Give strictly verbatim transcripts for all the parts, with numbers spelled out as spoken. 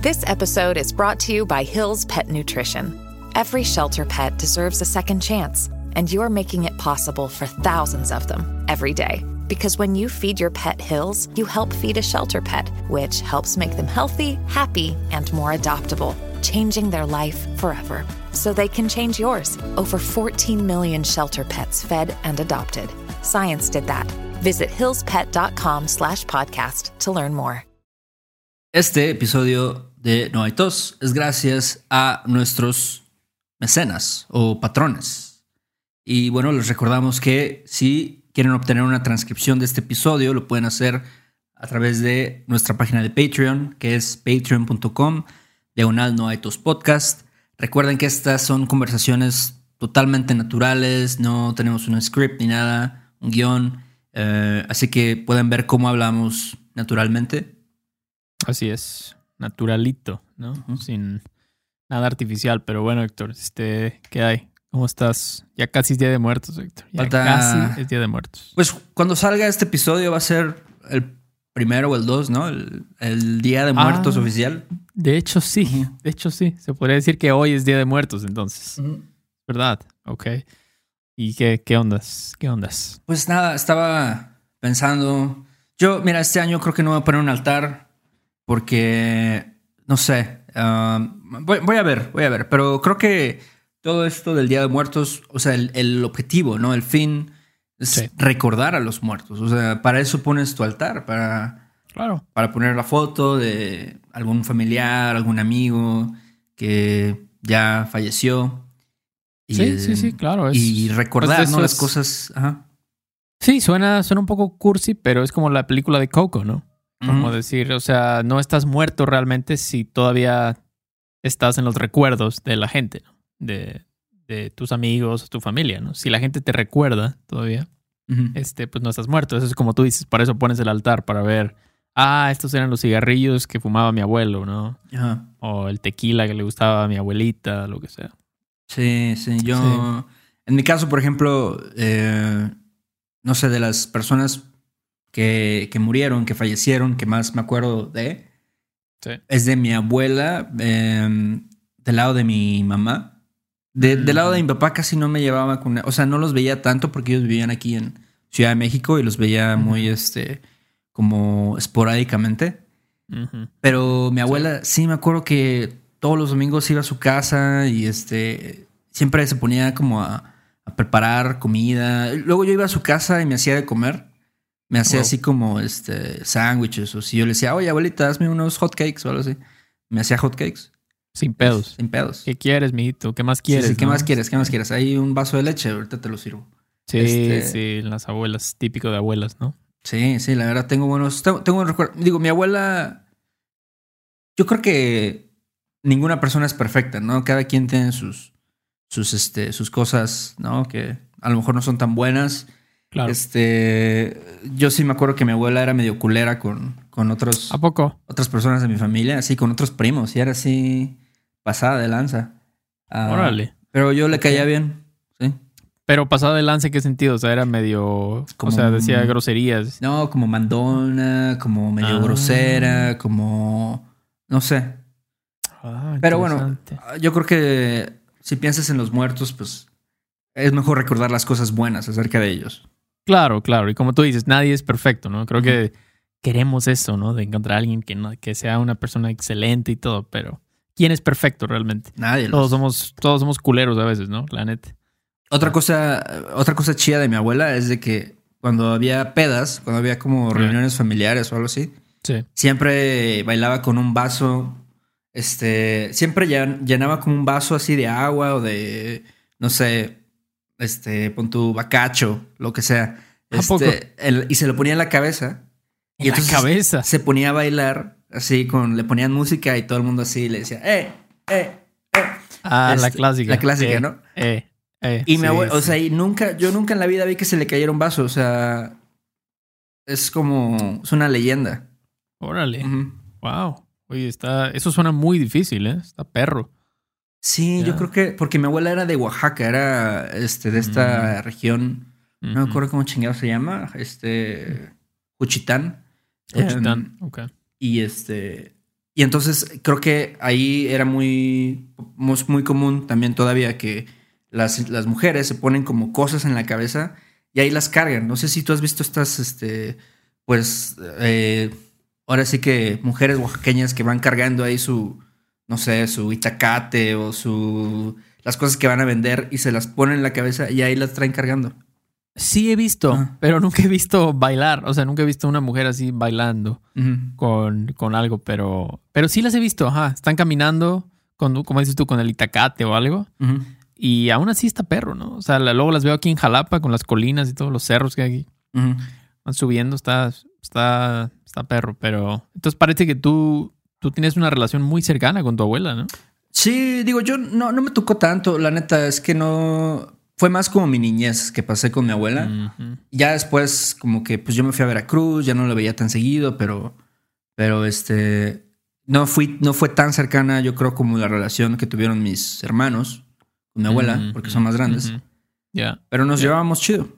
This episode is brought to you by Hill's Pet Nutrition. Every shelter pet deserves a second chance, and you're making it possible for thousands of them every day. Because when you feed your pet Hill's, you help feed a shelter pet, which helps make them healthy, happy, and more adoptable, changing their life forever. So they can change yours. Over fourteen million shelter pets fed and adopted. Science did that. Visit hillspet.com slash podcast to learn more. Este episodio de No hay tos es gracias a nuestros mecenas o patrones. Y bueno, les recordamos que si quieren obtener una transcripción de este episodio, lo pueden hacer a través de nuestra página de Patreon, que es patreon.com diagonal No hay tos podcast. Recuerden que estas son conversaciones totalmente naturales, no tenemos un script ni nada, un guión, eh, así que pueden ver cómo hablamos naturalmente. Así es, naturalito, ¿no? Uh-huh. Sin nada artificial, pero bueno, Héctor, este, ¿qué hay? ¿Cómo estás? Ya casi es Día de Muertos, Héctor. Ya Falta... casi es Día de Muertos. Pues cuando salga este episodio va a ser el primero o el dos, ¿no? El, el Día de Muertos ah, oficial. De hecho, sí. Uh-huh. De hecho, sí. Se podría decir que hoy es Día de Muertos, entonces. Uh-huh. ¿Verdad? Ok. ¿Y qué, qué ondas? ¿Qué ondas? Pues nada, estaba pensando... Yo, mira, este año creo que no voy a poner un altar porque, no sé, uh, voy, voy a ver, voy a ver. Pero creo que todo esto del Día de Muertos, o sea, el, el objetivo, ¿no? El fin es sí. recordar a los muertos. O sea, para eso pones tu altar, para, claro. para poner la foto de algún familiar, algún amigo que ya falleció. Y, sí, eh, sí, sí, claro. Es, y recordar, pues ¿no? Es, las cosas. Ajá. Sí, suena, suena un poco cursi, pero es como la película de Coco, ¿no? Como uh-huh. decir, o sea, no estás muerto realmente si todavía estás en los recuerdos de la gente, ¿no? De, de tus amigos, tu familia, ¿no? Si la gente te recuerda todavía, uh-huh. este, pues no estás muerto. Eso es como tú dices, para eso pones el altar, para ver, ah, estos eran los cigarrillos que fumaba mi abuelo, ¿no? Uh-huh. O el tequila que le gustaba a mi abuelita, lo que sea. Sí, sí. Yo, sí. En mi caso, por ejemplo, eh, no sé, de las personas que, que murieron, que fallecieron, que más me acuerdo de, sí. es de mi abuela, eh, del lado de mi mamá. De, mm-hmm. Del lado de mi papá casi no me llevaba con... O sea, no los veía tanto porque ellos vivían aquí en Ciudad de México y los veía mm-hmm. muy, este, como esporádicamente. Mm-hmm. Pero mi abuela, sí. sí me acuerdo que todos los domingos iba a su casa y este siempre se ponía como a, a preparar comida. Luego yo iba a su casa y me hacía de comer. Me hacía wow. así como este sándwiches. O si yo le decía, oye, abuelita, hazme unos hotcakes o algo así. Me hacía hotcakes. Sin pedos. Sin pedos. ¿Qué quieres, mijito? ¿Qué más quieres? Sí, sí, ¿qué ¿no? más quieres? ¿Qué más quieres? Hay un vaso de leche, ahorita te lo sirvo. Sí, este... sí, las abuelas, típico de abuelas, ¿no? Sí, sí, la verdad tengo buenos... Tengo, tengo un recuerdo. Digo, mi abuela... Yo creo que ninguna persona es perfecta, ¿no? Cada quien tiene sus, sus, este, sus cosas, ¿no? Que a lo mejor no son tan buenas. Claro. Este, yo sí me acuerdo que mi abuela era medio culera con, con otros... ¿A poco? Otras personas de mi familia, así, con otros primos. Y era así... pasada de lanza. Uh, Órale. Pero yo le caía bien, sí. Pero pasada de lanza, ¿en qué sentido? O sea, era medio... Como, o sea, decía groserías. No, como mandona, como medio ah. grosera, como... No sé. Ah, pero bueno, yo creo que si piensas en los muertos, pues es mejor recordar las cosas buenas acerca de ellos. Claro, claro. Y como tú dices, nadie es perfecto, ¿no? Creo uh-huh. que queremos eso, ¿no? De encontrar a alguien que, no, que sea una persona excelente y todo, pero... ¿Quién es perfecto realmente? Nadie. Todos somos, todos somos culeros a veces, ¿no? La neta. Otra cosa, otra cosa chida de mi abuela es de que cuando había pedas, cuando había como reuniones sí. familiares o algo así, sí. siempre bailaba con un vaso, este, siempre llenaba como un vaso así de agua o de, no sé, este, pon tu bacacho, lo que sea. ¿A poco? Este, el, y se lo ponía en la cabeza. ¿En y la cabeza? Se ponía a bailar. Así, con, le ponían música y todo el mundo así le decía, ¡eh! ¡eh! ¡eh! Ah, este, la clásica. La clásica, eh, ¿no? Eh, eh, y sí, mi abuelo, sí. o sea, y nunca, yo nunca en la vida vi que se le cayera un vaso. O sea, es como, es una leyenda. Órale. Uh-huh. Wow. Oye, está, eso suena muy difícil, ¿eh? Está perro. Sí, yeah. yo creo que, porque mi abuela era de Oaxaca, era este, de esta mm. región, no mm-hmm. me acuerdo cómo chingado se llama, este, Juchitán. Juchitán, um, ok. Y este, y entonces creo que ahí era muy, muy, muy común también todavía que las, las mujeres se ponen como cosas en la cabeza y ahí las cargan. No sé si tú has visto estas, este, pues, eh, ahora sí que mujeres oaxaqueñas que van cargando ahí su, no sé, su itacate o su, las cosas que van a vender y se las ponen en la cabeza y ahí las traen cargando. Sí he visto, Ah. pero nunca he visto bailar. O sea, nunca he visto una mujer así bailando Uh-huh. con, con algo, pero, pero sí las he visto. Ajá, están caminando, con, como dices tú, con el itacate o algo. Uh-huh. Y aún así está perro, ¿no? O sea, la- luego las veo aquí en Jalapa con las colinas y todos los cerros que hay aquí. Uh-huh. Van subiendo, está, está, está perro. Pero entonces parece que tú, tú tienes una relación muy cercana con tu abuela, ¿no? Sí, digo, yo no, no me tocó tanto. La neta es que no... Fue más como mi niñez que pasé con mi abuela. Ujú. Ya después como que pues yo me fui a Veracruz, ya no la veía tan seguido, pero, pero este... No, fui, no fue tan cercana, yo creo, como la relación que tuvieron mis hermanos con mi abuela, Ujú, porque son más grandes. ujú. Ya, Pero nos Ya. llevábamos chido.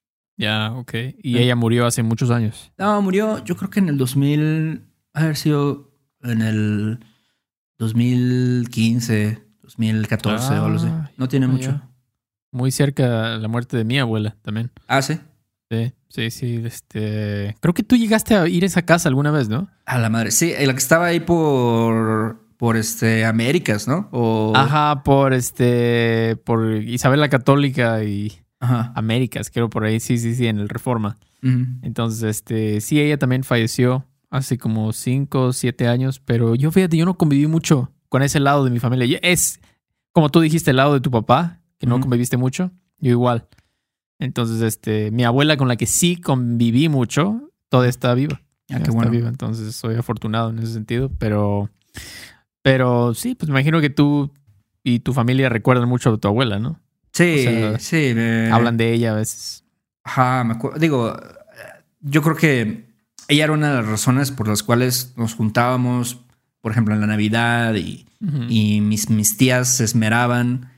ya, ok. Y Sí. ella murió hace muchos años. No, murió yo creo que en el dos mil... A haber sido en el dos mil quince, dos mil catorce o algo así. Ah, No tiene ya. mucho. Muy cerca la muerte de mi abuela también. Ah, sí. Sí, sí, sí. Este, creo que tú llegaste a ir a esa casa alguna vez, ¿no? A la madre. Sí, la que estaba ahí por... Por este... Américas, ¿no? O... Ajá, por este, por Isabel la Católica y Ajá. Américas, creo por ahí. Sí, sí, sí, en el Reforma. Ujú. Entonces, este, sí, ella también falleció hace como cinco o siete años, pero yo fíjate, yo no conviví mucho con ese lado de mi familia. Y es, como tú dijiste, el lado de tu papá, que no Ujú. conviviste mucho, yo igual. Entonces, este, mi abuela con la que sí conviví mucho, todavía está viva. Ah, Ya qué está bueno. viva, entonces soy afortunado en ese sentido, pero, pero sí, pues me imagino que tú y tu familia recuerdan mucho a tu abuela, ¿no? Sí, O sea, sí. me- Hablan de ella a veces. Ajá, me acuerdo. Digo, eh, yo creo que ella era una de las razones por las cuales nos juntábamos, por ejemplo, en la Navidad y, Ujú. y mis, mis tías se esmeraban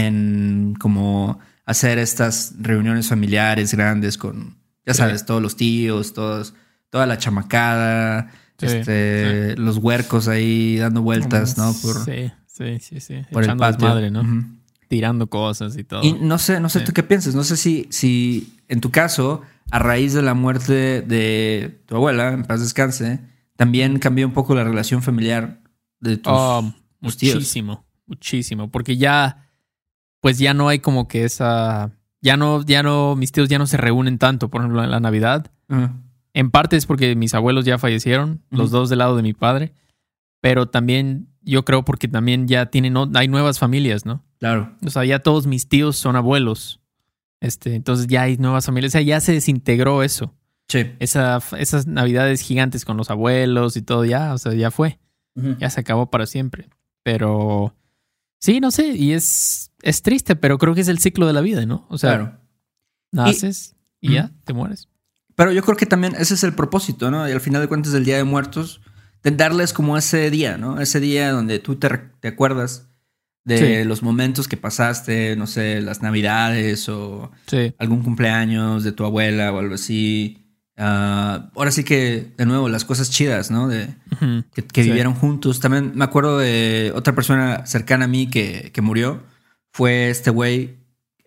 en como hacer estas reuniones familiares grandes con, ya Sí. sabes, todos los tíos, todos, toda la chamacada, Sí, este, los huercos ahí dando vueltas, ¿no? Por, Sí, sí, sí, sí. por el Echando patio. desmadre, ¿no? Ujú. Tirando cosas y todo. Y no sé, no sé Sí. tú qué piensas. No sé si, si en tu caso, a raíz de la muerte de tu abuela, en paz descanse, también cambió un poco la relación familiar de tus, Oh, tus tíos. muchísimo, muchísimo. Porque ya, pues ya no hay como que esa. Ya no, ya no, mis tíos ya no se reúnen tanto, por ejemplo, en la Navidad. Ajá. En parte es porque mis abuelos ya fallecieron, los Ujú. dos del lado de mi padre. Pero también, yo creo porque también ya tienen, hay nuevas familias, ¿no? Claro. O sea, ya todos mis tíos son abuelos. Este, entonces ya hay nuevas familias. O sea, ya se desintegró eso. Sí. Esa, esas navidades gigantes con los abuelos y todo, ya, o sea, ya fue. Ujú. Ya se acabó para siempre. Pero sí, no sé, y es, es triste, pero creo que es el ciclo de la vida, ¿no? O sea, Claro. naces y, Ujú. ya, te mueres. Pero yo creo que también ese es el propósito, ¿no? Y al final de cuentas del Día de Muertos, de darles como ese día, ¿no? Ese día donde tú te, re- te acuerdas de Sí. los momentos que pasaste, no sé, las Navidades o Sí, algún cumpleaños de tu abuela o algo así. Ah, ahora sí que, de nuevo, las cosas chidas, ¿no? De, Ujú. que, que Sí. vivieron juntos. También me acuerdo de otra persona cercana a mí que, que murió. Fue este güey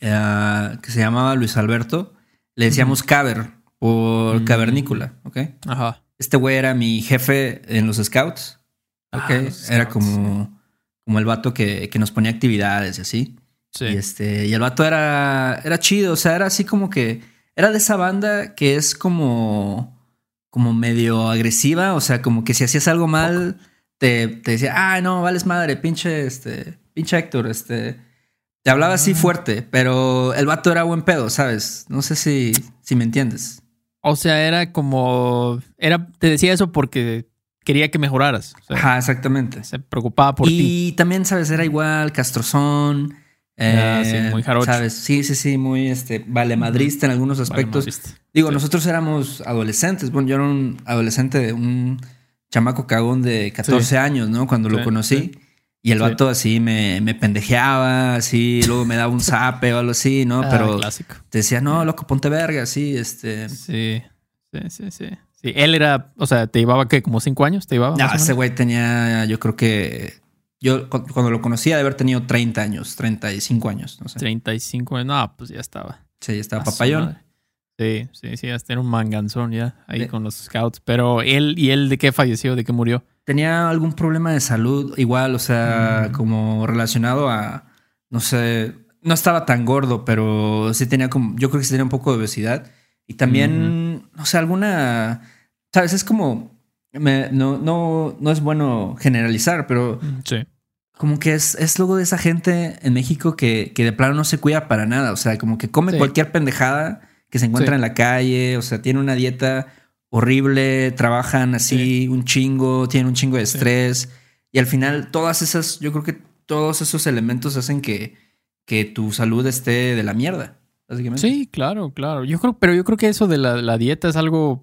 ah, que se llamaba Luis Alberto. Le decíamos Caber por Mm. cavernícola, ¿ok? Ajá. Este güey era mi jefe en los scouts, ¿ok? Ah, los Era scouts, como, como el vato que, que nos ponía actividades y así. Sí. Y este, y el vato era, era chido, o sea, era así como que era de esa banda que es como, como medio agresiva, o sea, como que si hacías algo mal, te, te decía, ah, no, vales madre, pinche, este, pinche Héctor, este, te hablaba así Ah. fuerte, pero el vato era buen pedo, ¿sabes? No sé si, si me entiendes. O sea, era como. Era, te decía eso porque quería que mejoraras. O sea, Ajá, exactamente. se preocupaba por ti. Y también, ¿sabes? Era igual, castrozón. Ah, eh, sí, muy jarocho. ¿Sabes? Sí, sí, sí, muy este, valemadrista en algunos aspectos. Vale, Digo, Sí. nosotros éramos adolescentes. Bueno, yo era un adolescente, un chamaco cagón de catorce Sí. años, ¿no? Cuando lo Sí, conocí. sí. Y el Sí. vato así me, me pendejeaba, así, luego me daba un zape o algo así, ¿no? Ah, Pero clásico. te decía, no, loco, ponte verga, así, este. Sí, sí, sí, sí. Sí, él era, o sea, ¿te llevaba qué? ¿Como cinco años? ¿Te llevaba? No, más o ese menos? güey tenía, yo creo que... Yo cu- cuando lo conocía de haber tenido treinta años, treinta y cinco años, no sé. treinta y cinco años. No, pues ya estaba. Sí, ya estaba A su papayón. madre. Sí, sí, sí, hasta era un manganzón ya ahí Sí. con los scouts. Pero él, ¿y él de qué falleció? ¿De qué murió? Tenía algún problema de salud, igual, o sea, Mm. como relacionado a, no sé, no estaba tan gordo, pero sí tenía como, yo creo que sí tenía un poco de obesidad. Y también, no sé, alguna, sabes, es como, me- no, no, no es bueno generalizar, pero Sí. como que es, es luego de esa gente en México que, que de plano no se cuida para nada. O sea, como que come Sí. cualquier pendejada que se encuentra Sí. en la calle. O sea, tiene una dieta horrible, trabajan así un chingo, tienen un chingo de Sí. estrés. Y al final, todas esas, yo creo que todos esos elementos hacen que, que tu salud esté de la mierda, básicamente. Sí, claro, claro. Yo creo, pero yo creo que eso de la, la dieta es algo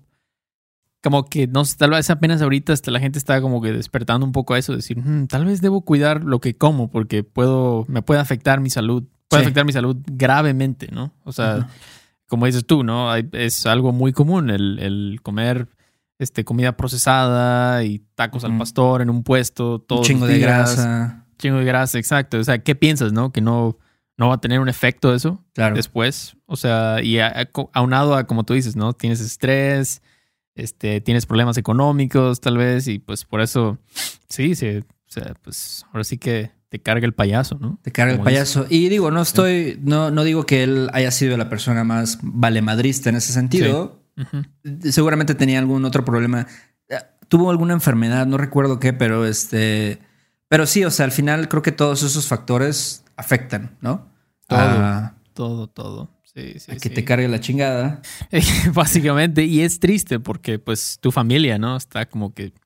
como que no sé, tal vez apenas ahorita hasta la gente está como que despertando un poco a eso, decir, "Mm, tal vez debo cuidar lo que como porque puedo, me puede afectar mi salud, puede Sí. afectar mi salud gravemente, ¿no? O sea, Ajá. como dices tú, ¿no? Hay- es algo muy común el, el comer este, comida procesada y tacos al Ujú. pastor en un puesto todos Un chingo los de días. grasa. Chingo de grasa, exacto. O sea, ¿qué piensas, no? Que no, no va a tener un efecto eso Claro. después. O sea, y a- a- aunado a, como tú dices, ¿no? Tienes estrés, este, tienes problemas económicos, tal vez, y pues por eso, sí, sí, o sea, pues ahora sí que te carga el payaso, ¿no? Te carga el Como dices. payaso. Y digo, no estoy, no, no digo que él haya sido la persona más valemadrista en ese sentido. Ujú. Seguramente tenía algún otro problema. Eh, Tuvo alguna enfermedad, no recuerdo qué, pero este. Pero sí, o sea, al final creo que todos esos factores afectan, ¿no? Todo. A, Todo, todo. Sí, sí, a que sí. te cargue la chingada. Básicamente, y es triste porque pues tu familia, ¿no? Está como que,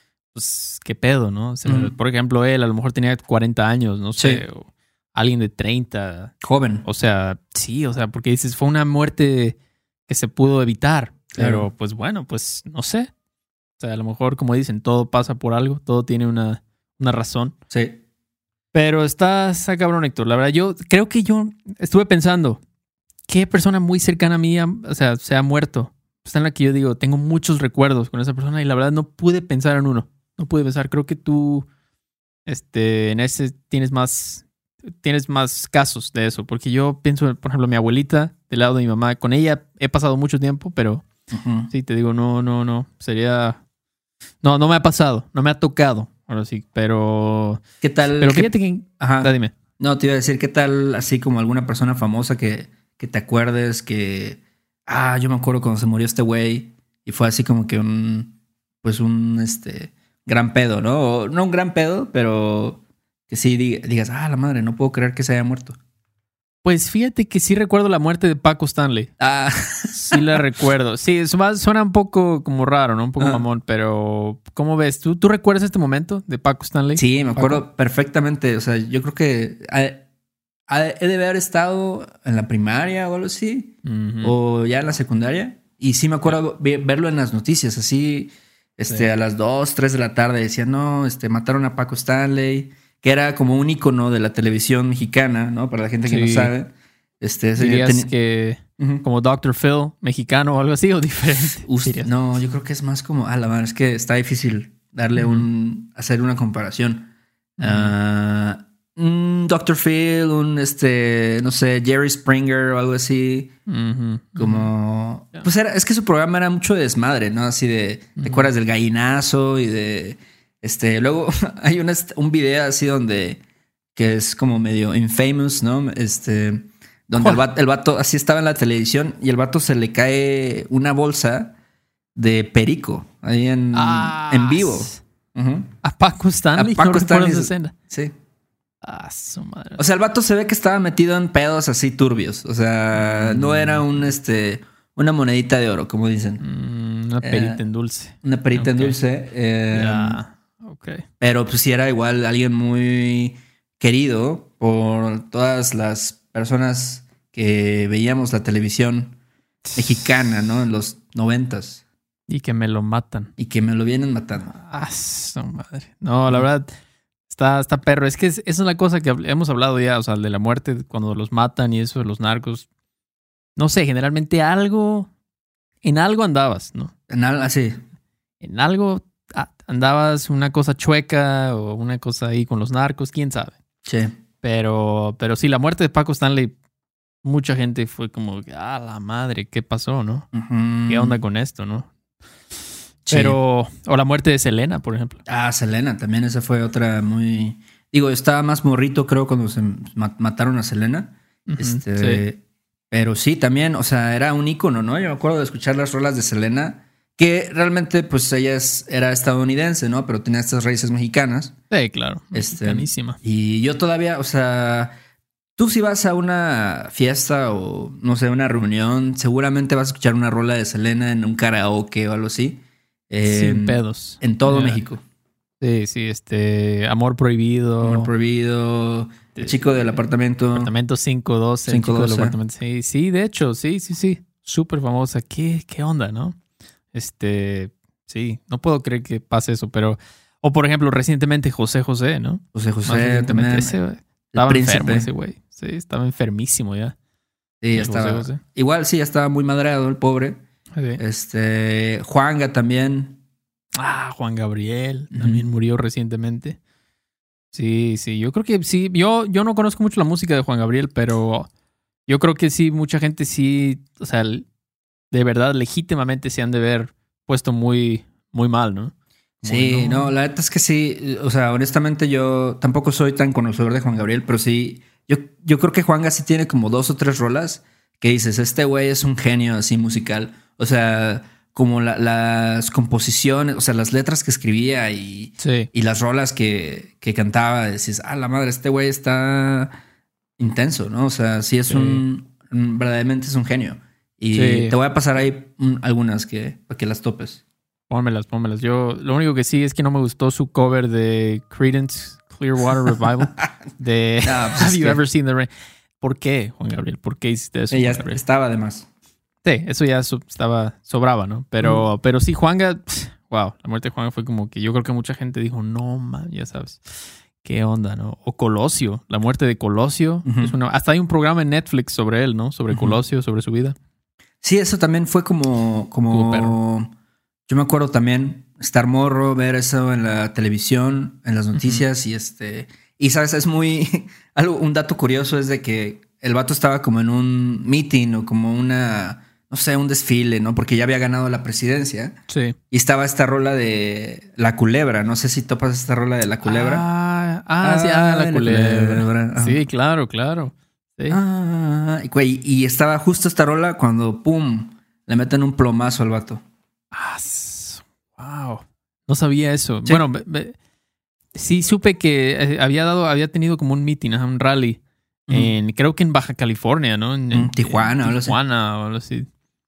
pues, qué pedo, ¿no? O sea, Ujú. por ejemplo, él a lo mejor tenía cuarenta años, no sé, Sí. o alguien de treinta. Joven. O sea, sí, o sea, porque dices, fue una muerte que se pudo evitar, Claro. pero pues bueno, pues no sé. O sea, a lo mejor, como dicen, todo pasa por algo, todo tiene una, una razón. Sí. Pero está, está cabrón, Héctor. La verdad, yo creo que yo estuve pensando, ¿qué persona muy cercana a mí, ha- o sea, se ha muerto? Está en la que yo digo, tengo muchos recuerdos con esa persona y la verdad no pude pensar en uno. No pude pensar. Creo que tú, este, en ese tienes más, tienes más casos de eso. Porque yo pienso, por ejemplo, mi abuelita, del lado de mi mamá, con ella he pasado mucho tiempo, pero Ujú. sí, te digo, no, no, no. Sería, no, no me ha pasado, no me ha tocado. Ahora sí, pero, ¿Qué tal? pero qué- fíjate que, Ajá. ah, dime. No, te iba a decir, ¿qué tal así como alguna persona famosa que, que te acuerdes que, ah, yo me acuerdo cuando se murió este güey y fue así como que un, pues un, este, gran pedo, ¿no? O, no un gran pedo, pero que sí diga- digas, ah, la madre, no puedo creer que se haya muerto. Pues fíjate que sí recuerdo la muerte de Paco Stanley. Ah, Sí la recuerdo. Sí, es más- suena un poco como raro, ¿no? Un poco Ah. mamón, pero ¿cómo ves? ¿Tú, ¿Tú recuerdas este momento de Paco Stanley? sí, me acuerdo Paco. perfectamente. O sea, yo creo que ha- ha- he de haber estado en la primaria o algo así. Ujú. O ya en la secundaria. Y sí me acuerdo ve- verlo en las noticias, así, este, Sí. a las dos, tres de la tarde. Decían, no, este, mataron a Paco Stanley, que era como un icono de la televisión mexicana, ¿no? Para la gente que no Sí. sabe. Este, ese ¿Dirías teni- que Ujú. como doctor Phil, mexicano o algo así, o diferente? Ust- Dirías. no, yo creo que es más como, ah, la madre, es que está difícil darle Ujú. un, hacer una comparación. Ujú. Ah, un doctor Phil, un, este, no sé, Jerry Springer o algo así. Ujú. Como. Ya. Pues era, es que su programa era mucho de desmadre, ¿no? Así de. ¿Te Ujú. acuerdas del gallinazo? Y de. Este. Luego hay un, est- un video así donde. Que es como medio infamous, ¿no? Este. Donde el ¿Cuál? vato, el vato así estaba en la televisión y el vato se le cae una bolsa de perico ahí en, Ah, en vivo. Ujú. A Paco Stanley. A Paco no recuerdo Stanley. esa escena. Sí. Ah, su madre. O sea, el vato se ve que estaba metido en pedos así turbios. O sea, no era un este. Una monedita de oro, como dicen. Mm, una perita en dulce. Una perita Ok. en dulce. eh, Ya. Ok. Pero pues sí era igual alguien muy querido por todas las personas que veíamos la televisión mexicana, ¿no? En los noventas. Y que me lo matan. Y que me lo vienen matando. Ah, su madre. No, la verdad, está, está perro. Es que es- esa es la cosa que habl- hemos hablado ya, o sea, de la muerte, cuando los matan y eso, de los narcos. No sé, generalmente algo, en algo andabas, ¿no? En algo así. En algo ah, andabas una cosa chueca o una cosa ahí con los narcos, quién sabe. Sí. Pero, pero sí, la muerte de Paco Stanley, mucha gente fue como, ah, la madre, ¿qué pasó, no? Uh-huh. ¿Qué onda con esto, no? Sí. Pero, o la muerte de Selena, por ejemplo. Ah, Selena, también esa fue otra muy... Digo, estaba más morrito, creo, cuando se mataron a Selena. Uh-huh. Este, sí. Pero sí, también, o sea, era un ícono, ¿no? Yo me acuerdo de escuchar las rolas de Selena, que realmente, pues, ella es, era estadounidense, ¿no? Pero tenía estas raíces mexicanas. Sí, claro. Este, mexicanísima. Y yo todavía, o sea... Tú si vas a una fiesta o, no sé, una reunión, seguramente vas a escuchar una rola de Selena en un karaoke o algo así. Eh, Sin pedos. En todo yeah. México. Sí, sí, este... Amor Prohibido. Amor Prohibido. El chico del apartamento. Apartamento cinco doce. cinco doce. El chico del apartamento. Sí, sí, de hecho, sí, sí, sí. Súper famosa. ¿Qué, ¿Qué onda, no? Este... Sí, no puedo creer que pase eso, pero... O, por ejemplo, recientemente José José, ¿no? José José también. Ese, estaba enfermo ese güey. Sí, estaba enfermísimo ya. Sí, ya estaba. José, José. Igual sí, ya estaba muy madreado el pobre. Okay. Este, Juanga también. Ah, Juan Gabriel. Uh-huh. También murió recientemente. Sí, sí. Yo creo que sí. Yo, yo no conozco mucho la música de Juan Gabriel, pero yo creo que sí, mucha gente sí, o sea, de verdad, legítimamente se han de ver puesto muy, muy mal, ¿no? Como sí, no. no, la neta es que sí. O sea, honestamente yo tampoco soy tan conocedor de Juan Gabriel, pero sí... Yo, yo creo que Juanga sí tiene como dos o tres rolas que dices, este güey es un genio así musical. O sea, como la, las composiciones, o sea, las letras que escribía y, sí. y las rolas que, que cantaba. Decís, ah, la madre, este güey está intenso, ¿no? O sea, sí es sí. Un, un... Verdaderamente es un genio. Y sí. Te voy a pasar ahí un, algunas que, para que las topes. Pónmelas, pónmelas. Yo, lo único que sí es que no me gustó su cover de Creedence Clearwater Revival de no, pues Have You que... Ever Seen the Rain? ¿Por qué, Juan Gabriel? ¿Por qué hiciste eso? Sí, ya estaba de más. Sí, eso ya so, estaba, sobraba, ¿no? Pero, mm. pero sí, Juanga, wow, la muerte de Juanga fue como que yo creo que mucha gente dijo, no, man, ya sabes, qué onda, ¿no? O Colosio, la muerte de Colosio. Uh-huh. Es una, hasta hay un programa en Netflix sobre él, ¿no? Sobre uh-huh. Colosio, sobre su vida. Sí, eso también fue como... como yo me acuerdo también estar morro, ver eso en la televisión, en las noticias uh-huh. y este... Y, ¿sabes? Es muy... algo, un dato curioso es de que el vato estaba como en un meeting o como una... No sé, un desfile, ¿no? Porque ya había ganado la presidencia. Sí. Y estaba esta rola de La Culebra. No sé si topas esta rola de La Culebra. Ah, ah, ah sí, ah, La, la Culebra. culebra. Ah. Sí, claro, claro. Sí. Ah, y, y estaba justo esta rola cuando, pum, le meten un plomazo al vato. Ah, wow. No sabía eso. Sí. Bueno, me, me, sí supe que había dado, había tenido como un meeting, un rally. Uh-huh. En, creo que en Baja California, ¿no? En, en Tijuana, en, en Tijuana o algo así.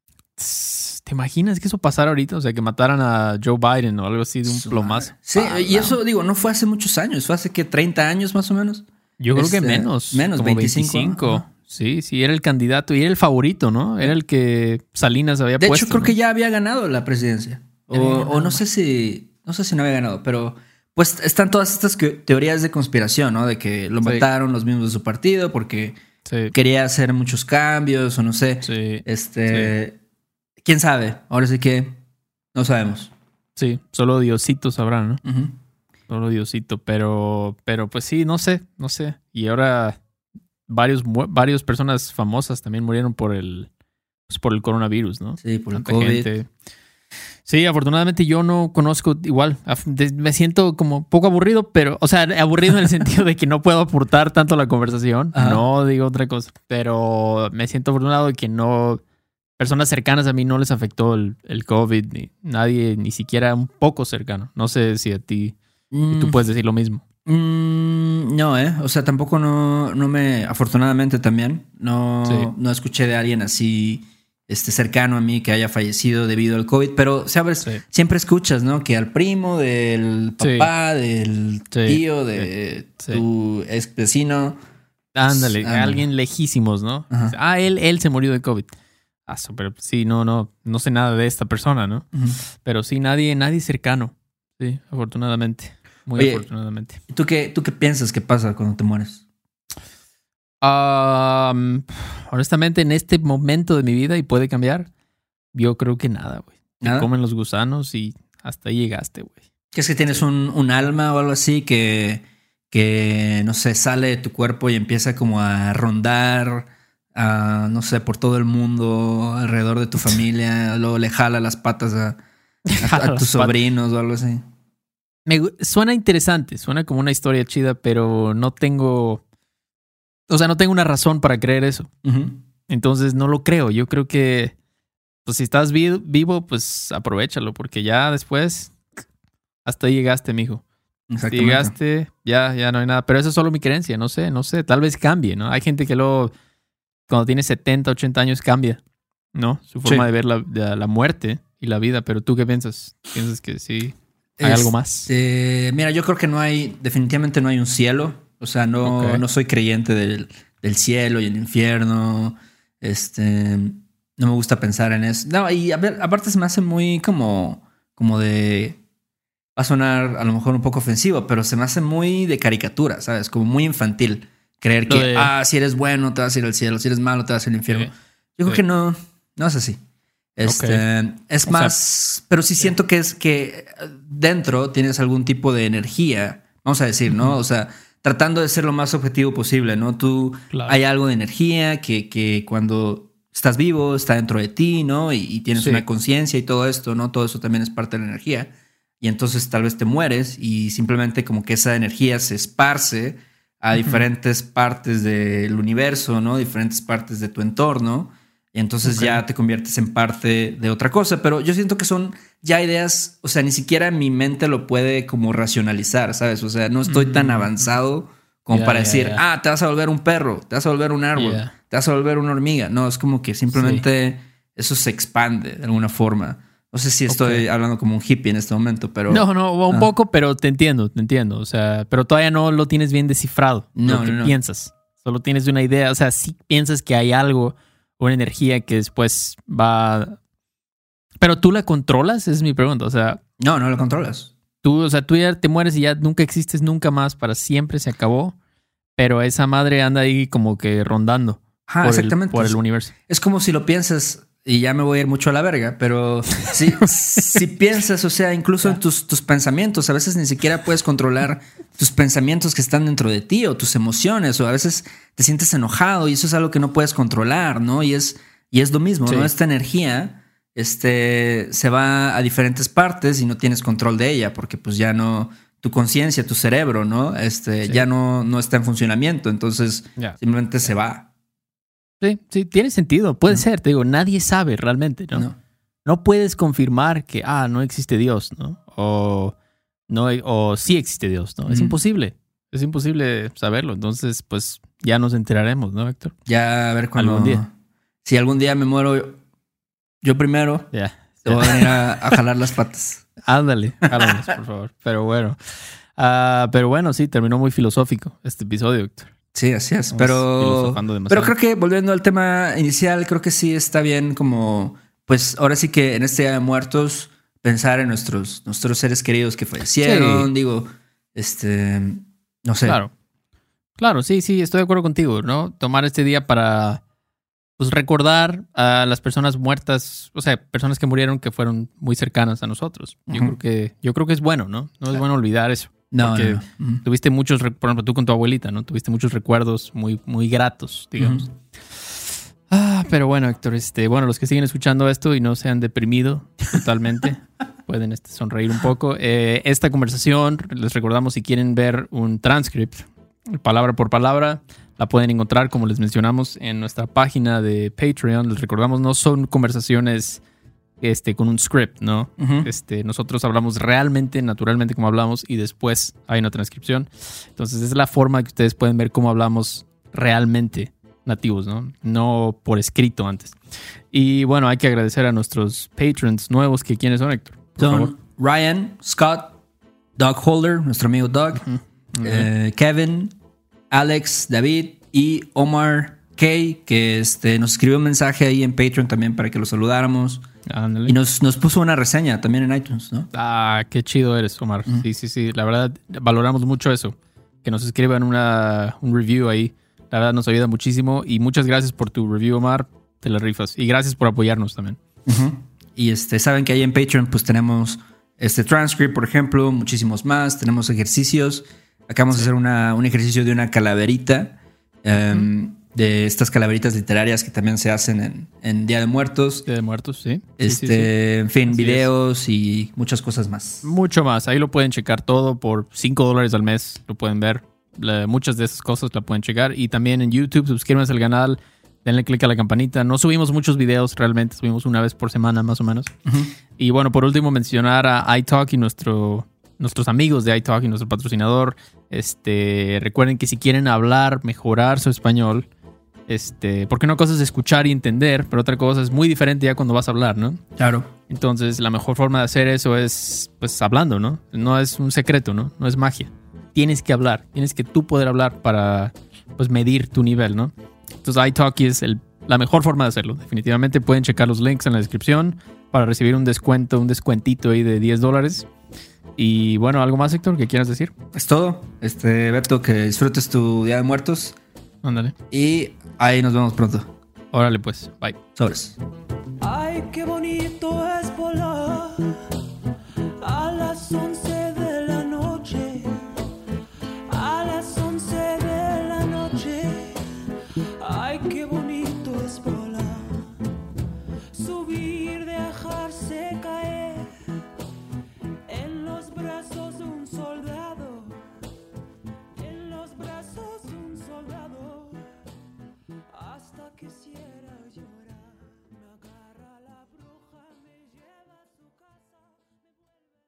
¿Te imaginas que eso pasara ahorita? O sea, que mataran a Joe Biden o algo así de un plomazo. Sí, ah, y eso, no. digo, no fue hace muchos años. Fue hace que treinta años más o menos. Yo creo este, que menos. Menos, como veinticinco. veinticinco. Uh-huh. Sí, sí, era el candidato y era el favorito, ¿no? Era el que Salinas había de puesto. De hecho, creo ¿no? que ya había ganado la presidencia. O, o no sé si... No sé si no había ganado, pero... Pues están todas estas que, teorías de conspiración, ¿no? De que lo sí. mataron los mismos de su partido porque sí. quería hacer muchos cambios o no sé. Sí. Este... Sí. ¿Quién sabe? Ahora sí que no sabemos. Sí, solo Diosito sabrá, ¿no? Uh-huh. Solo Diosito, pero... Pero pues sí, no sé, no sé. Y ahora... Varios, varias personas famosas también murieron por el, pues por el coronavirus, ¿no? Sí, por Tanta el COVID. Gente. Sí, afortunadamente yo no conozco igual. Me siento como poco aburrido, pero, o sea, aburrido en el sentido de que no puedo aportar tanto a la conversación. Ajá. No digo otra cosa, pero me siento afortunado de que no, personas cercanas a mí no les afectó el, el COVID, ni nadie, ni siquiera un poco cercano. No sé si a ti, mm. tú puedes decir lo mismo. Mm, no, eh. O sea, tampoco no, no me... Afortunadamente también. No, sí. no escuché de alguien así este, cercano a mí que haya fallecido debido al COVID. Pero, ¿sabes? Sí. Siempre escuchas, ¿no? Que al primo, del papá, sí. del tío, de sí. tu ex vecino. Ándale, Ándale, alguien lejísimos, ¿no? Ajá. Ah, él, él se murió de COVID. Ah, pero sí, no, no, no sé nada de esta persona, ¿no? Uh-huh. Pero sí, nadie, nadie cercano. Sí, afortunadamente. Muy Oye, afortunadamente. ¿Tú qué, ¿Tú qué piensas que pasa cuando te mueres? Um, honestamente, en este momento de mi vida, y puede cambiar, yo creo que nada, güey. Te ¿Nada? comen los gusanos y hasta ahí llegaste, güey. ¿Qué es que tienes un, un alma o algo así que, que, no sé, sale de tu cuerpo y empieza como a rondar, a, no sé, por todo el mundo, alrededor de tu familia, luego le jala las patas a, a, a tus sobrinos o algo así? Me, suena interesante, suena como una historia chida, pero no tengo... O sea, no tengo una razón para creer eso. Uh-huh. Entonces no lo creo. Yo creo que, pues si estás vi- vivo, pues aprovéchalo, porque ya después hasta ahí llegaste, mijo. Si llegaste, ya, ya no hay nada. Pero eso es solo mi creencia, no sé, no sé. Tal vez cambie, ¿no? Hay gente que luego, cuando tiene setenta, ochenta años, cambia, ¿no? Su forma Sí. de ver la, de la muerte y la vida. Pero ¿tú qué piensas? ¿Piensas que sí hay algo más? Este, mira, yo creo que no hay, definitivamente no hay un cielo. O sea, no, Ok. no soy creyente del, del cielo y el infierno. Este, no me gusta pensar en eso. No, y a ver, aparte se me hace muy como, como de... Va a sonar a lo mejor un poco ofensivo, pero se me hace muy de caricatura, ¿sabes? Como muy infantil. Creer Lo que, de- ah, si eres bueno te vas a ir al cielo, si eres malo te vas al infierno. Sí. Yo creo Sí. que no, no es así. Este, es O más, pero sí siento que es que dentro tienes algún tipo de energía, vamos a decir, ¿no? O sea, tratando de ser lo más objetivo posible, ¿no? Tú, Claro. hay algo de energía que, que cuando estás vivo está dentro de ti, ¿no? Y, y tienes Sí. una conciencia y todo esto, ¿no? Todo eso también es parte de la energía. Y entonces tal vez te mueres y simplemente como que esa energía se esparce a diferentes partes del universo, ¿no? Diferentes partes de tu entorno. Y entonces Ok. ya te conviertes en parte de otra cosa. Pero yo siento que son ya ideas, o sea, ni siquiera mi mente lo puede como racionalizar, ¿sabes? O sea, no estoy tan Mm. avanzado como Ya, para ya, decir, ya. ah, te vas a volver un perro, te vas a volver un árbol, Ya. te vas a volver una hormiga. No, es como que simplemente eso se expande de alguna forma. No sé si estoy Ok. hablando como un hippie en este momento, pero... No, no, un Ah. poco, pero te entiendo, te entiendo. O sea, pero todavía no lo tienes bien descifrado. No, lo que no, no. piensas. Solo tienes una idea. O sea, sí piensas que hay algo, una energía que después va. Pero tú la controlas, es mi pregunta. O sea, No, no lo controlas. tú, o sea, tú ya te mueres y ya nunca existes nunca más, para siempre se acabó. Pero esa madre anda ahí como que rondando Ajá, por, el, exactamente. por el universo. Es como si lo piensas, y ya me voy a ir mucho a la verga, pero si, si piensas, o sea, incluso en tus, tus pensamientos, a veces ni siquiera puedes controlar tus pensamientos que están dentro de ti o tus emociones, o a veces te sientes enojado y eso es algo que no puedes controlar, ¿no? Y es, y es lo mismo, Sí. ¿no? Esta energía este, se va a diferentes partes y no tienes control de ella porque pues ya no, tu conciencia, tu cerebro, ¿no? Este, Sí. ya no, no está en funcionamiento, entonces Ya. simplemente se va. Sí, sí, tiene sentido. Puede No. ser, te digo, nadie sabe realmente, ¿no? ¿no? No puedes confirmar que, ah, no existe Dios, ¿no? O, no, o sí existe Dios, ¿no? Es Ujú. imposible. Es imposible saberlo. Entonces, pues ya nos enteraremos, ¿no, Héctor? Ya a ver cuando... Algún día. Si algún día me muero yo primero, Ya. te voy a venir a, a jalar las patas. Ándale, háblanos, por favor. Pero bueno. Ah, pero bueno, sí, terminó muy filosófico este episodio, Héctor. Sí, así es. Estamos Pero, filosofando demasiado. pero creo que volviendo al tema inicial, creo que sí está bien como... Pues ahora sí que en este Día de Muertos pensar en nuestros, nuestros seres queridos que fallecieron. Sí. Digo, este... No sé. Claro. Claro, sí, sí, estoy de acuerdo contigo, ¿no? Tomar este día para pues recordar a las personas muertas, o sea, personas que murieron que fueron muy cercanas a nosotros. Yo Ujú. creo que yo creo que es bueno, ¿no? No es bueno olvidar eso. No, porque no, no. Ujú. Tuviste muchos, re- por ejemplo, tú con tu abuelita, ¿no? Tuviste muchos recuerdos muy muy gratos, digamos. Ujú. Ah, pero bueno, Héctor, este, bueno, los que siguen escuchando esto y no se han deprimido totalmente, pueden este, sonreír un poco. Eh, esta conversación, les recordamos, si quieren ver un transcript, palabra por palabra, la pueden encontrar, como les mencionamos, en nuestra página de Patreon. Les recordamos, no son conversaciones este, con un script, ¿no? Ujú. Este, nosotros hablamos realmente, naturalmente como hablamos, y después hay una transcripción. Entonces, es la forma que ustedes pueden ver cómo hablamos realmente nativos, ¿no? No por escrito antes. Y bueno, hay que agradecer a nuestros patrons nuevos, que ¿quiénes son, Héctor? Por favor. Son Ryan, Scott, Doug Holder, nuestro amigo Doug, eh, Kevin, Alex, David y Omar K, que este, nos escribió un mensaje ahí en Patreon también para que lo saludáramos. Ándale. Y nos, nos puso una reseña también en iTunes, ¿no? Ah, qué chido eres, Omar. Ujú. Sí, sí, sí. La verdad, valoramos mucho eso. Que nos escriban una, un review ahí. La verdad, nos ayuda muchísimo. Y muchas gracias por tu review, Omar. Te la rifas. Y gracias por apoyarnos también. Uh-huh. Y este, saben que ahí en Patreon pues tenemos este transcript, por ejemplo, muchísimos más. Tenemos ejercicios. Acabamos sí. de hacer una, un ejercicio de una calaverita. Um, uh-huh. De estas calaveritas literarias que también se hacen en, en Día de Muertos. Día de Muertos, sí. Este, sí, sí, sí. En fin, Así videos es. Y muchas cosas más. Mucho más. Ahí lo pueden checar todo por cinco dólares al mes. Lo pueden ver. La, muchas de esas cosas la pueden checar. Y también en YouTube, suscríbanse al canal. Denle click a la campanita. No subimos muchos videos realmente. Subimos una vez por semana más o menos. Uh-huh. Y bueno, por último mencionar a iTalk y nuestro... nuestros amigos de iTalk y nuestro patrocinador. Este, recuerden que si quieren hablar, mejorar su español... Este, porque una cosa es escuchar y entender, pero otra cosa es muy diferente ya cuando vas a hablar, ¿no? Claro. Entonces, la mejor forma de hacer eso es, pues, hablando, ¿no? No es un secreto, ¿no? No es magia. Tienes que hablar. Tienes que tú poder hablar para, pues, medir tu nivel, ¿no? Entonces, iTalk es el, la mejor forma de hacerlo. Definitivamente pueden checar los links en la descripción para recibir un descuento, un descuentito ahí de diez dólares. Y, bueno, ¿algo más, Héctor, que quieras decir? Es todo. Este, Beto, que disfrutes tu Día de Muertos. Ándale. Y ahí nos vemos pronto. Órale pues, bye. Sobres. Ay, qué bonito es volar a las once de la noche, a las once de la noche. Ay, qué bonito es volar, subir, dejarse caer en los brazos de un soldado, en los brazos de un soldado. Hasta quisiera llorar, me agarra la bruja, me lleva a su casa, me vuelve...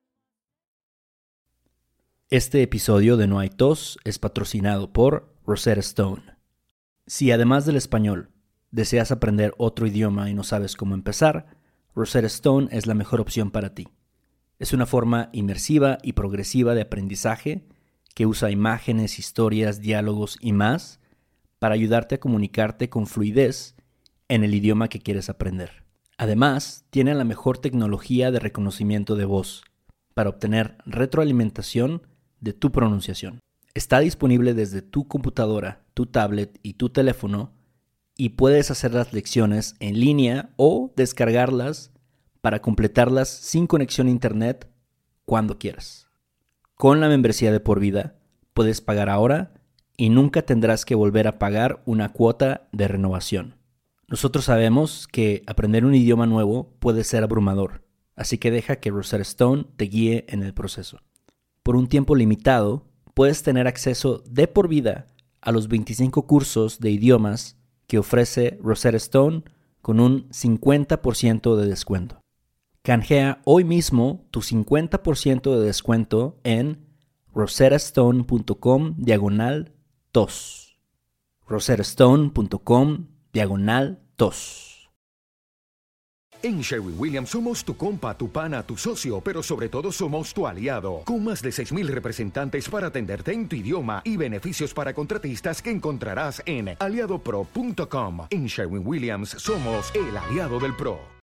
Este episodio de No hay tos es patrocinado por Rosetta Stone. Si además del español deseas aprender otro idioma y no sabes cómo empezar, Rosetta Stone es la mejor opción para ti. Es una forma inmersiva y progresiva de aprendizaje que usa imágenes, historias, diálogos y más para ayudarte a comunicarte con fluidez en el idioma que quieres aprender. Además, tiene la mejor tecnología de reconocimiento de voz para obtener retroalimentación de tu pronunciación. Está disponible desde tu computadora, tu tablet y tu teléfono y puedes hacer las lecciones en línea o descargarlas para completarlas sin conexión a internet cuando quieras. Con la membresía de por vida, puedes pagar ahora y nunca tendrás que volver a pagar una cuota de renovación. Nosotros sabemos que aprender un idioma nuevo puede ser abrumador, así que deja que Rosetta Stone te guíe en el proceso. Por un tiempo limitado, puedes tener acceso de por vida a los veinticinco cursos de idiomas que ofrece Rosetta Stone con un cincuenta por ciento de descuento. Canjea hoy mismo tu cincuenta por ciento de descuento en rosettastone.com diagonal tos. rosettastone.com diagonal tos. En Sherwin-Williams somos tu compa, tu pana, tu socio, pero sobre todo somos tu aliado. Con más de seis mil representantes para atenderte en tu idioma y beneficios para contratistas que encontrarás en aliado pro punto com. En Sherwin-Williams somos el aliado del pro.